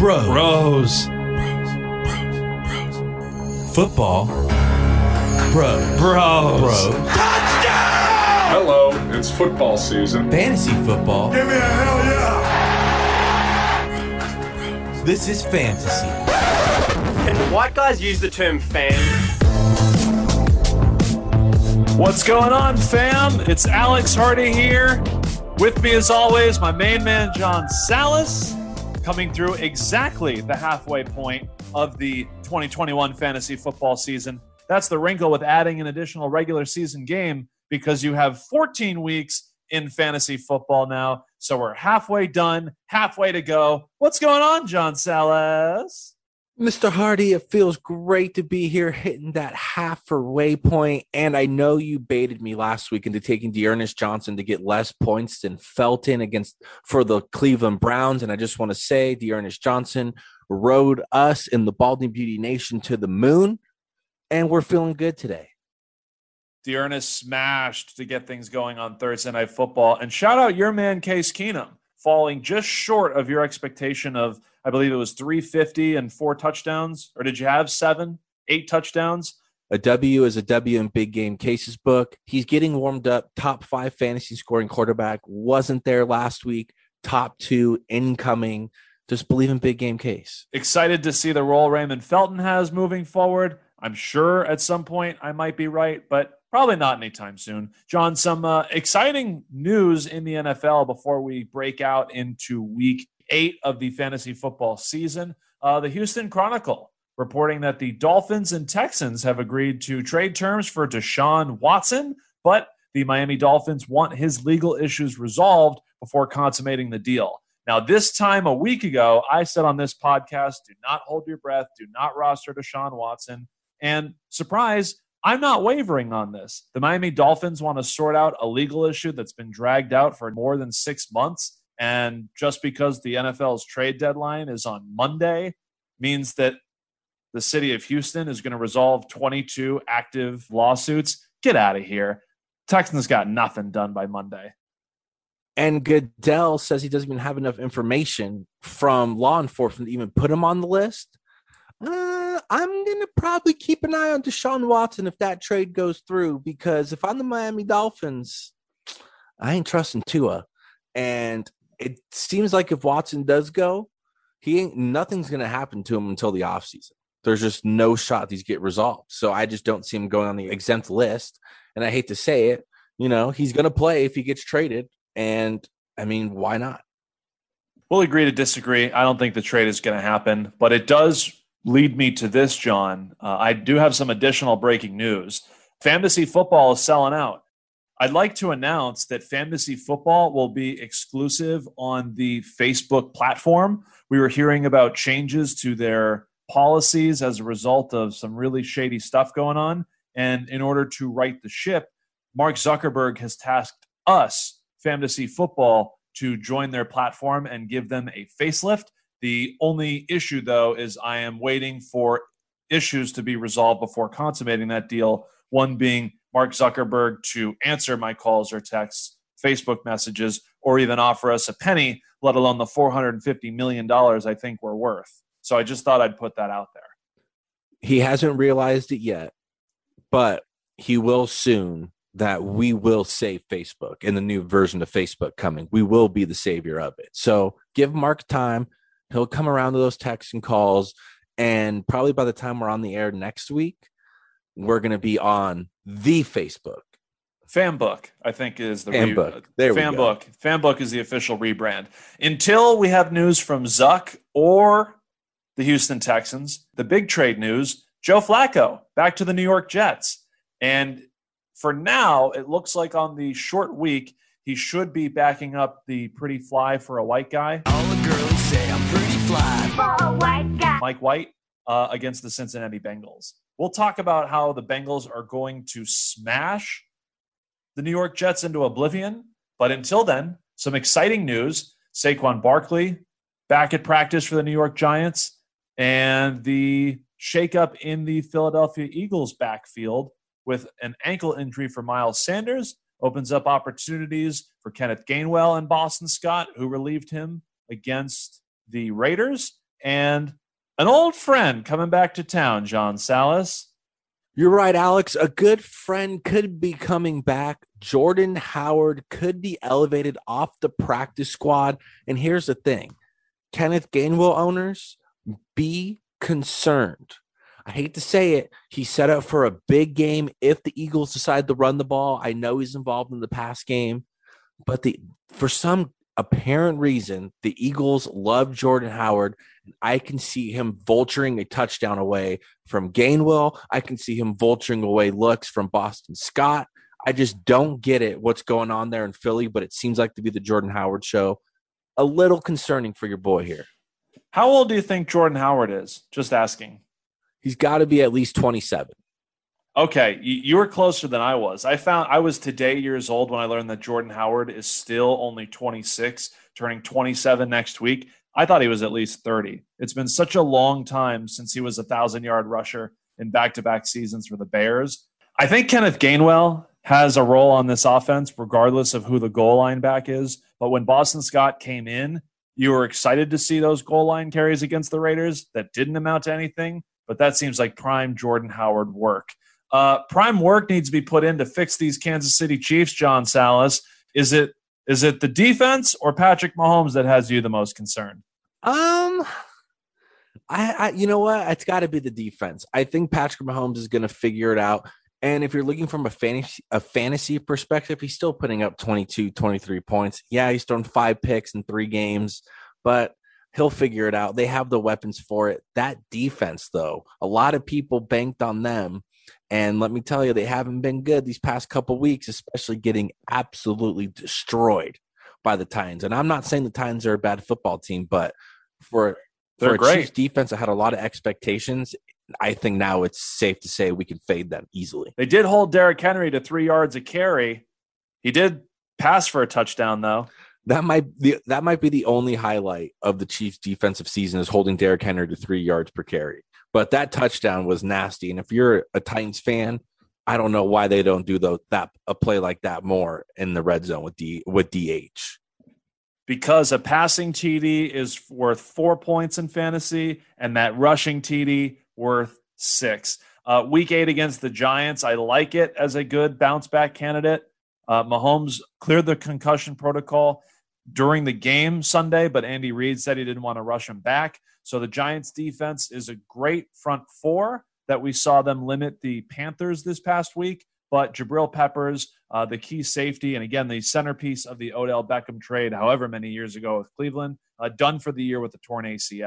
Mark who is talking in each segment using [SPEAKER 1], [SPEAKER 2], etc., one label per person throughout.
[SPEAKER 1] Bros. Football. Bros.
[SPEAKER 2] Touchdown!
[SPEAKER 3] Hello, it's football season.
[SPEAKER 1] Fantasy football.
[SPEAKER 2] Give me a hell yeah!
[SPEAKER 1] This is fantasy.
[SPEAKER 4] And white guys use the term fan.
[SPEAKER 5] What's going on, fam? It's Alex Hardy here. With me, as always, my main man, John Salas, coming through exactly the halfway point of the 2021 fantasy football season. That's the wrinkle with adding an additional regular season game, because you have 14 weeks in fantasy football now. So we're halfway done, halfway to go. What's going on, John Salas?
[SPEAKER 6] Mr. Hardy, it feels great to be here hitting that halfway point. And I know you baited me last week into taking D'Ernest Johnson to get less points than Felton for the Cleveland Browns. And I just want to say D'Ernest Johnson rode us in the Balding Beauty Nation to the moon. And we're feeling good today.
[SPEAKER 5] D'Ernest smashed to get things going on Thursday Night Football. And shout out your man, Case Keenum, falling just short of your expectation of, I believe it was 350 and 4 touchdowns. Or did you have 8 touchdowns?
[SPEAKER 6] A W is a W in Big Game Case's book. He's getting warmed up. Top 5 fantasy scoring quarterback. Wasn't there last week. Top 2 incoming. Just believe in Big Game Case.
[SPEAKER 5] Excited to see the role Raymond Felton has moving forward. I'm sure at some point I might be right, but probably not anytime soon. John, some exciting news in the NFL before we break out into week 8 of the fantasy football season. The Houston Chronicle reporting that the Dolphins and Texans have agreed to trade terms for Deshaun Watson, but the Miami Dolphins want his legal issues resolved before consummating the deal. Now, this time a week ago, I said on this podcast, do not hold your breath, do not roster Deshaun Watson. And surprise, I'm not wavering on this. The Miami Dolphins want to sort out a legal issue that's been dragged out for more than 6 months. And just because the NFL's trade deadline is on Monday means that the city of Houston is going to resolve 22 active lawsuits. Get out of here. Texans got nothing done by Monday.
[SPEAKER 6] And Goodell says he doesn't even have enough information from law enforcement to even put him on the list. I'm going to probably keep an eye on Deshaun Watson if that trade goes through, because if I'm the Miami Dolphins, I ain't trusting Tua. And it seems like if Watson does go, nothing's going to happen to him until the offseason. There's just no shot these get resolved. So I just don't see him going on the exempt list. And I hate to say it, he's going to play if he gets traded. And I mean, why not?
[SPEAKER 5] We'll agree to disagree. I don't think the trade is going to happen, but it does lead me to this, John. I do have some additional breaking news. Fantasy football is selling out. I'd like to announce that fantasy football will be exclusive on the Facebook platform. We were hearing about changes to their policies as a result of some really shady stuff going on. And in order to right the ship, Mark Zuckerberg has tasked us, fantasy football, to join their platform and give them a facelift. The only issue, though, is I am waiting for issues to be resolved before consummating that deal. One being Mark Zuckerberg to answer my calls or texts, Facebook messages, or even offer us a penny, let alone the $450 million I think we're worth. So I just thought I'd put that out there.
[SPEAKER 6] He hasn't realized it yet, but he will soon. That we will save Facebook in the new version of Facebook coming. We will be the savior of it. So give Mark time. He'll come around to those texts and calls. And probably by the time we're on the air next week, we're going to be on the Facebook.
[SPEAKER 5] Fanbook, I think, is the
[SPEAKER 6] Fanbook. There we go.
[SPEAKER 5] Fanbook is the official rebrand. Until we have news from Zuck or the Houston Texans, the big trade news, Joe Flacco back to the New York Jets. And for now, it looks like on the short week, he should be backing up the pretty fly for a white guy.
[SPEAKER 1] All the girls say I'm pretty fly
[SPEAKER 7] for a white guy.
[SPEAKER 5] Mike White against the Cincinnati Bengals. We'll talk about how the Bengals are going to smash the New York Jets into oblivion. But until then, some exciting news. Saquon Barkley back at practice for the New York Giants, and the shakeup in the Philadelphia Eagles backfield with an ankle injury for Miles Sanders opens up opportunities for Kenneth Gainwell and Boston Scott, who relieved him against the Raiders. and an old friend coming back to town, John Salas.
[SPEAKER 6] You're right, Alex. A good friend could be coming back. Jordan Howard could be elevated off the practice squad. And here's the thing. Kenneth Gainwell owners, be concerned. I hate to say it. He's set up for a big game if the Eagles decide to run the ball. I know he's involved in the pass game. But for some apparent reason, the Eagles love Jordan Howard. I can see him vulturing a touchdown away from Gainwell. I can see him vulturing away looks from Boston Scott. I just don't get it, what's going on there in Philly, but it seems like to be the Jordan Howard show. A little concerning for your boy here.
[SPEAKER 5] How old do you think Jordan Howard is? Just asking.
[SPEAKER 6] He's got to be at least 27.
[SPEAKER 5] Okay, you were closer than I was. I was today years old when I learned that Jordan Howard is still only 26, turning 27 next week. I thought he was at least 30. It's been such a long time since he was a 1,000-yard rusher in back-to-back seasons for the Bears. I think Kenneth Gainwell has a role on this offense regardless of who the goal line back is. But when Boston Scott came in, you were excited to see those goal line carries against the Raiders that didn't amount to anything. But that seems like prime Jordan Howard work. Prime work needs to be put in to fix these Kansas City Chiefs, John Salas. Is it the defense or Patrick Mahomes that has you the most concerned?
[SPEAKER 6] I you know what? It's got to be the defense. I think Patrick Mahomes is going to figure it out. And if you're looking from a fantasy perspective, he's still putting up 22, 23 points. Yeah, he's thrown 5 picks in 3 games, but he'll figure it out. They have the weapons for it. That defense, though, a lot of people banked on them. And let me tell you, they haven't been good these past couple weeks, especially getting absolutely destroyed by the Titans. And I'm not saying the Titans are a bad football team, but for a Chiefs defense that had a lot of expectations, I think now it's safe to say we can fade them easily.
[SPEAKER 5] They did hold Derrick Henry to 3 yards a carry. He did pass for a touchdown, though.
[SPEAKER 6] That might be the only highlight of the Chiefs' defensive season is holding Derrick Henry to 3 yards per carry. But that touchdown was nasty. And if you're a Titans fan, I don't know why they don't do a play like that more in the red zone with DH.
[SPEAKER 5] Because a passing TD is worth 4 points in fantasy, and that rushing TD worth 6. Week 8 against the Giants, I like it as a good bounce-back candidate. Mahomes cleared the concussion protocol during the game Sunday, but Andy Reid said he didn't want to rush him back. So the Giants defense is a great front four that we saw them limit the Panthers this past week. But Jabril Peppers, the key safety, and again, the centerpiece of the Odell Beckham trade, however many years ago with Cleveland, done for the year with the torn ACL.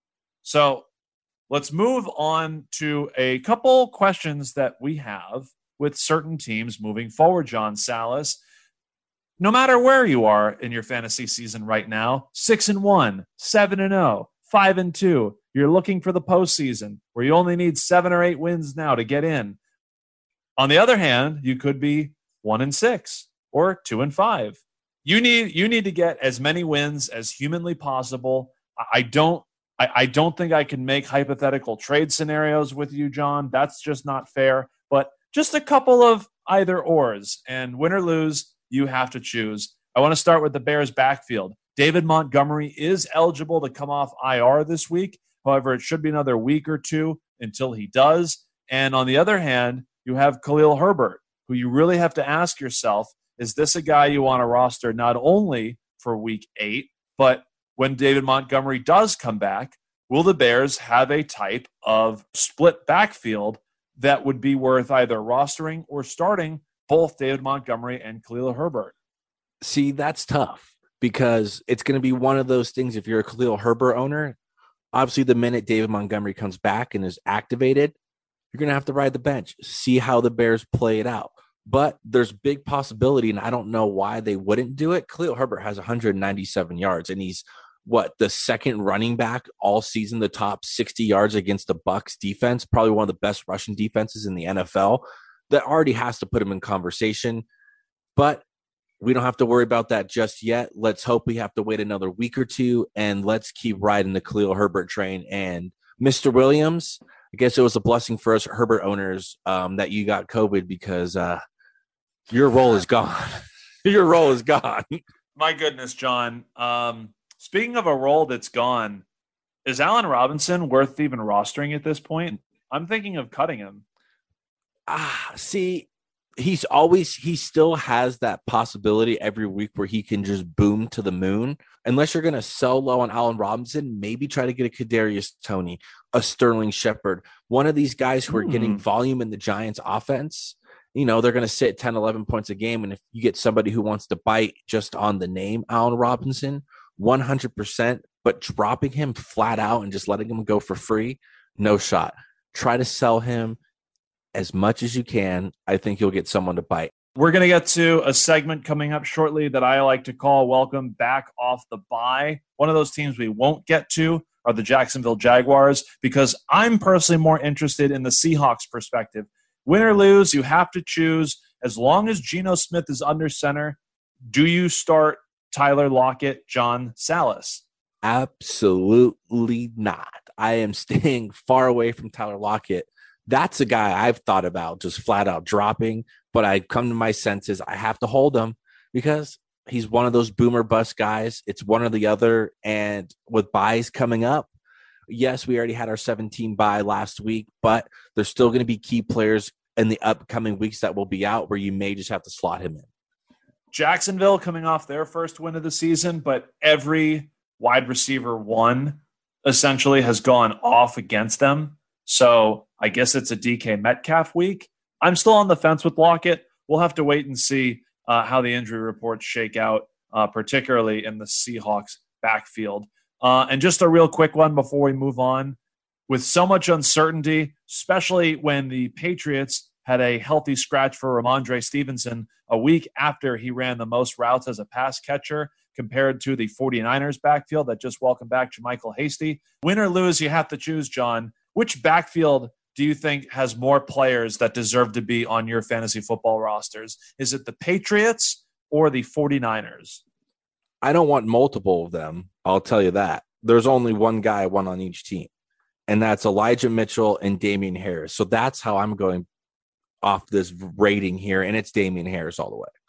[SPEAKER 5] So let's move on to a couple questions that we have with certain teams moving forward, John Salas. No matter where you are in your fantasy season right now, 6-1, 7-0, 5-2, you're looking for the postseason where you only need 7 or 8 wins now to get in. On the other hand, you could be 1-6 or 2-5. You need to get as many wins as humanly possible. I don't think I can make hypothetical trade scenarios with you, John. That's just not fair. But just a couple of either ors, and win or lose, you have to choose. I want to start with the Bears backfield. David Montgomery is eligible to come off IR this week. However, it should be another week or two until he does. And on the other hand, you have Khalil Herbert, who you really have to ask yourself, is this a guy you want to roster not only for week 8, but when David Montgomery does come back, will the Bears have a type of split backfield that would be worth either rostering or starting both David Montgomery and Khalil Herbert?
[SPEAKER 6] See, that's tough because it's going to be one of those things. If you're a Khalil Herbert owner, obviously the minute David Montgomery comes back and is activated, you're going to have to ride the bench, see how the Bears play it out. But there's big possibility, and I don't know why they wouldn't do it. Khalil Herbert has 197 yards, and he's the second running back all season, the top 60 yards against the Bucs defense, probably one of the best rushing defenses in the NFL. That already has to put him in conversation. But we don't have to worry about that just yet. Let's hope we have to wait another week or two, and let's keep riding the Khalil Herbert train. And Mr. Williams, I guess it was a blessing for us Herbert owners that you got COVID because your role is gone. Your role is gone.
[SPEAKER 5] My goodness, John. Speaking of a role that's gone, Is Allen Robinson worth even rostering at this point? I'm thinking of cutting him.
[SPEAKER 6] See, he still has that possibility every week where he can just boom to the moon. Unless you're going to sell low on Allen Robinson, maybe try to get a Kadarius Toney, a Sterling Shepard, one of these guys who are getting volume in the Giants offense. They're going to sit 10, 11 points a game. And if you get somebody who wants to bite just on the name Allen Robinson, 100%, but dropping him flat out and just letting him go for free, no shot. Try to sell him as much as you can. I think you'll get someone to bite.
[SPEAKER 5] We're going to get to a segment coming up shortly that I like to call Welcome Back Off the Bye. One of those teams we won't get to are the Jacksonville Jaguars, because I'm personally more interested in the Seahawks perspective. Win or lose, you have to choose. As long as Geno Smith is under center, do you start Tyler Lockett, John Salas?
[SPEAKER 6] Absolutely not. I am staying far away from Tyler Lockett. That's a guy I've thought about just flat out dropping, but I come to my senses. I have to hold him because he's one of those boomer bust guys. It's one or the other. And with buys coming up, yes, we already had our 17 bye last week, but there's still going to be key players in the upcoming weeks that will be out where you may just have to slot him in.
[SPEAKER 5] Jacksonville coming off their first win of the season, but every wide receiver one essentially has gone off against them. So I guess it's a DK Metcalf week. I'm still on the fence with Lockett. We'll have to wait and see how the injury reports shake out, particularly in the Seahawks backfield. And just a real quick one before we move on. With so much uncertainty, especially when the Patriots had a healthy scratch for Ramondre Stevenson a week after he ran the most routes as a pass catcher compared to the 49ers backfield that just welcomed back JaMychal Hasty. Win or lose, you have to choose, John. Which backfield do you think has more players that deserve to be on your fantasy football rosters? Is it the Patriots or the 49ers?
[SPEAKER 6] I don't want multiple of them. I'll tell you that. There's only one guy, one on each team, and that's Elijah Mitchell and Damian Harris. So that's how I'm going off this rating here, and it's Damian Harris all the way.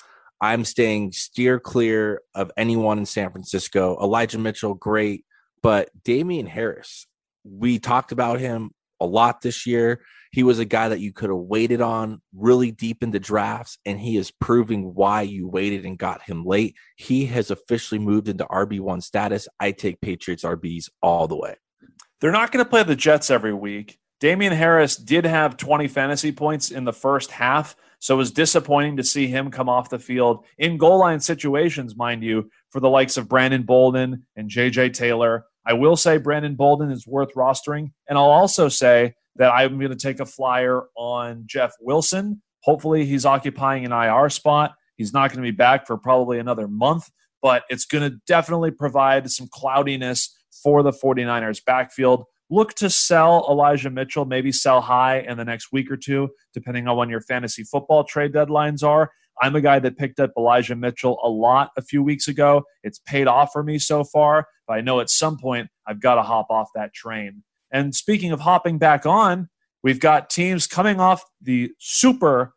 [SPEAKER 6] I'm staying steer clear of anyone in San Francisco. Elijah Mitchell, great, but Damian Harris, we talked about him a lot this year. He was a guy that you could have waited on really deep into drafts, and he is proving why you waited and got him late. He has officially moved into RB1 status. I take Patriots RBs all the way.
[SPEAKER 5] They're not going to play the Jets every week. Damian Harris did have 20 fantasy points in the first half, so it was disappointing to see him come off the field in goal line situations, mind you, for the likes of Brandon Bolden and J.J. Taylor. I will say Brandon Bolden is worth rostering, and I'll also say that I'm going to take a flyer on Jeff Wilson. Hopefully he's occupying an IR spot. He's not going to be back for probably another month, but it's going to definitely provide some cloudiness for the 49ers backfield. Look to sell Elijah Mitchell, maybe sell high in the next week or two, depending on when your fantasy football trade deadlines are. I'm a guy that picked up Elijah Mitchell a lot a few weeks ago. It's paid off for me so far, but I know at some point I've got to hop off that train. And speaking of hopping back on, we've got teams coming off the super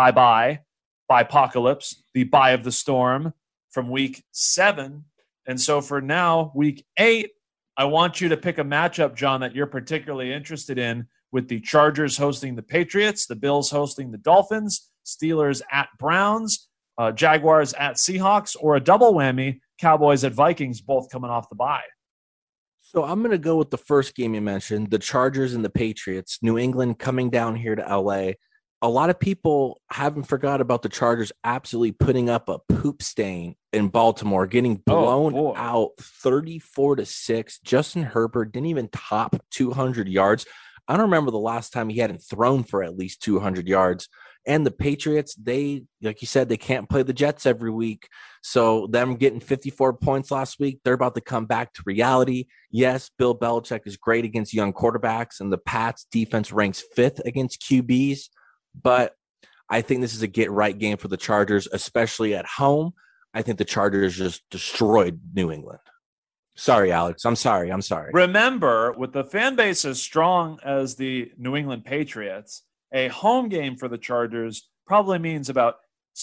[SPEAKER 5] bye-apocalypse, the bye of the storm from week 7. And so for now, week 8, I want you to pick a matchup, John, that you're particularly interested in, with the Chargers hosting the Patriots, the Bills hosting the Dolphins, Steelers at Browns, Jaguars at Seahawks, or a double whammy, Cowboys at Vikings, both coming off the bye.
[SPEAKER 6] So I'm going to go with the first game you mentioned, the Chargers and the Patriots, New England coming down here to LA. A lot of people haven't forgot about the Chargers absolutely putting up a poop stain in Baltimore, getting blown out 34-6. Justin Herbert didn't even top 200 yards. I don't remember the last time he hadn't thrown for at least 200 yards. And the Patriots, they, like you said, they can't play the Jets every week. So them getting 54 points last week, they're about to come back to reality. Yes, Bill Belichick is great against young quarterbacks, and the Pats defense ranks 5th against QBs. But I think this is a get-right game for the Chargers, especially at home. I think the Chargers just destroyed New England. Sorry, Alex. I'm sorry.
[SPEAKER 5] Remember, with the fan base as strong as the New England Patriots, a home game for the Chargers probably means about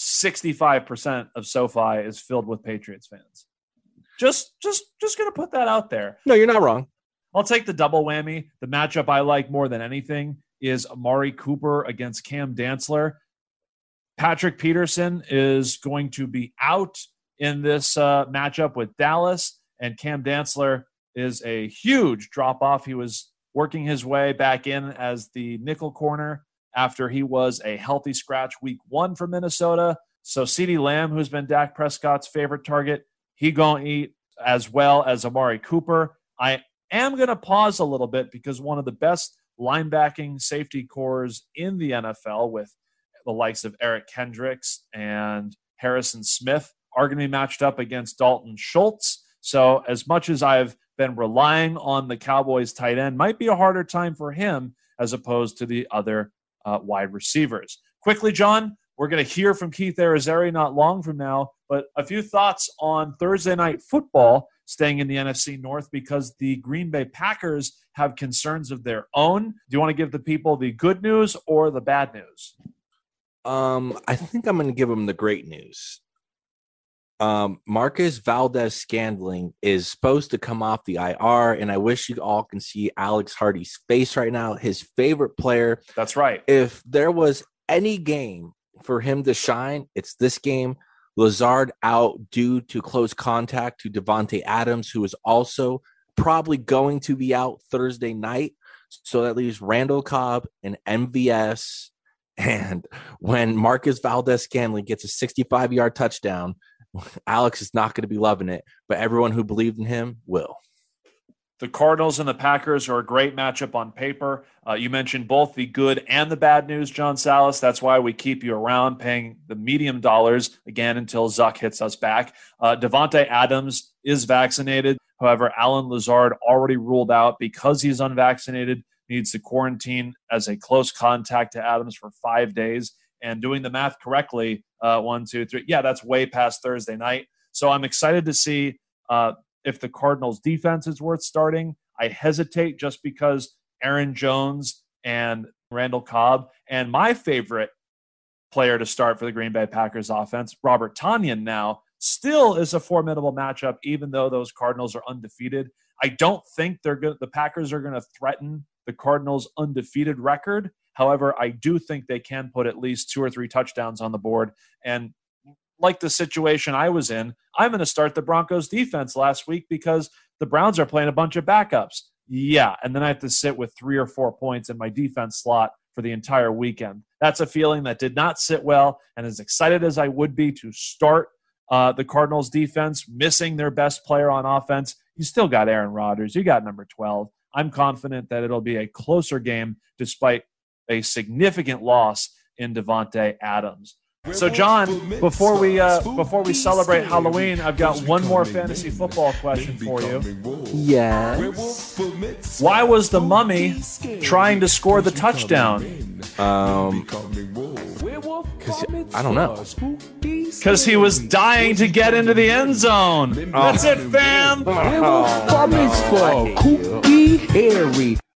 [SPEAKER 5] 65% of SoFi is filled with Patriots fans. Just going to put that out there.
[SPEAKER 6] No, you're not wrong.
[SPEAKER 5] I'll take the double whammy. The matchup I like more than anything is Amari Cooper against Cam Dantzler. Patrick Peterson is going to be out in this matchup with Dallas, and Cam Dantzler is a huge drop-off. He was working his way back in as the nickel corner after he was a healthy scratch week 1 for Minnesota. So CeeDee Lamb, who's been Dak Prescott's favorite target, he going to eat, as well as Amari Cooper. I am going to pause a little bit because one of the best linebacking safety cores in the NFL, with the likes of Eric Kendricks and Harrison Smith, are going to be matched up against Dalton Schultz. So as much as I've been relying on the Cowboys tight end, might be a harder time for him as opposed to the other wide receivers. Quickly, John, we're going to hear from Keith Arizari not long from now, but a few thoughts on Thursday Night Football, staying in the NFC North, because the Green Bay Packers have concerns of their own. Do you want to give the people the good news or the bad news?
[SPEAKER 6] I think I'm going to give them the great news. Marcus Valdes-Scantling is supposed to come off the IR, and I wish you all can see Alex Hardy's face right now, his favorite player.
[SPEAKER 5] That's right.
[SPEAKER 6] If there was any game for him to shine, it's this game. Lazard out due to close contact to Davante Adams, who is also probably going to be out Thursday night. So that leaves Randall Cobb and MVS. And when Marcus Valdes-Scantling gets a 65-yard touchdown, Alex is not going to be loving it, but everyone who believed in him will.
[SPEAKER 5] The Cardinals and the Packers are a great matchup on paper. You mentioned both the good and the bad news, John Salas. That's why we keep you around, paying the medium dollars, again, until Zuck hits us back. Davante Adams is vaccinated. However, Allen Lazard already ruled out because he's unvaccinated, needs to quarantine as a close contact to Adams for 5 days. And doing the math correctly, 1, 2, 3, yeah, that's way past Thursday night. So I'm excited to see if the Cardinals' defense is worth starting. I hesitate just because Aaron Jones and Randall Cobb, and my favorite player to start for the Green Bay Packers offense, Robert Tonyan, now still is a formidable matchup, even though those Cardinals are undefeated. I don't think the Packers are going to threaten the Cardinals' undefeated record. However, I do think they can put at least 2 or 3 touchdowns on the board. And like the situation I was in, I'm going to start the Broncos defense last week because the Browns are playing a bunch of backups. Yeah, and then I have to sit with 3 or 4 points in my defense slot for the entire weekend. That's a feeling that did not sit well, and as excited as I would be to start the Cardinals defense, missing their best player on offense, you still got Aaron Rodgers. You got number 12. I'm confident that it'll be a closer game despite a significant loss in Davante Adams. So, John, before we celebrate Halloween, I've got one more fantasy football question for you.
[SPEAKER 6] Yes.
[SPEAKER 5] Why was the Mummy trying to score the touchdown?
[SPEAKER 6] Because I don't know.
[SPEAKER 5] Because he was dying to get into the end zone. That's it, fam.
[SPEAKER 6] Cookie Harry.